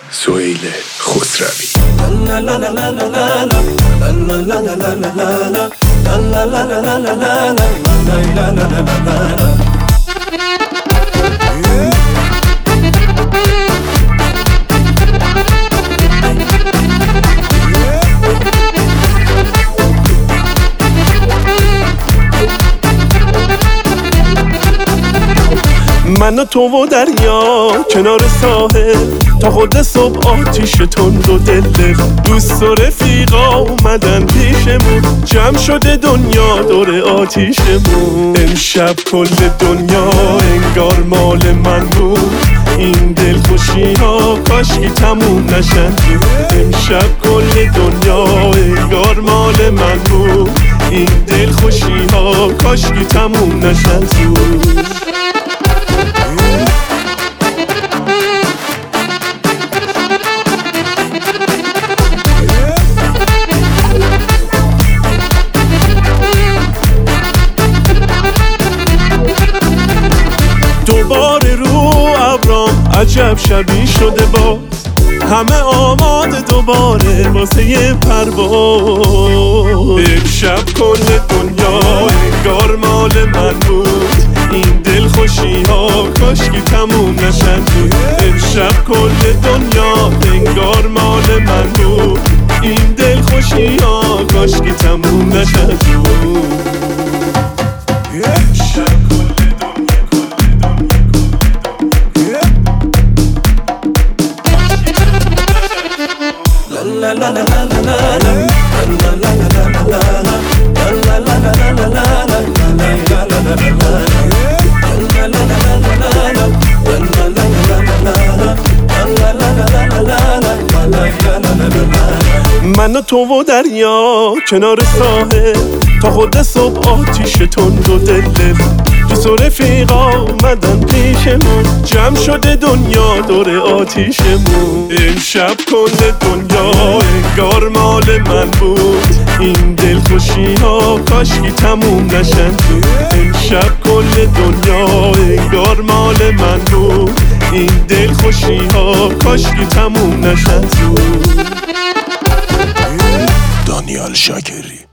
سهیل خسروی. من و تو و دریا کنار ساحل، تا خود صبح آتیش تند و دل دوست و رفیقا اومدن پیشمون، جمع شده دنیا دور آتیشمون. امشب کل دنیا انگار مال من بود، این دل خوشی ها کاشکی تموم نشن. امشب کل دنیا انگار مال من بود، این دل خوشی ها کاشکی تموم نشن زود. دوباره رو ابرام عجب شبی شده باز، همه آماده دوباره واسه یه پرواز. امشب کل دنیا انگار مال من بود، این دل خوشی ها کاشکی تموم نشن. امشب کل دنیا انگار مال من بود، این دل خوشی ها کاشکی تموم نشن. من و تو و دریا کنار ساحل، تا خود صبح آتیش تند و دل دوست و رفیقا اومدن پیشمون، جمع شده دنیا دور آتیشمون. امشب کل دنیا انگار مال من بود، این دل خوشی ها کاشکی تموم نشن. امشب کل دنیا انگار مال من بود، این دل خوشی ها کاشکی تموم نشن. دانیال شاکری.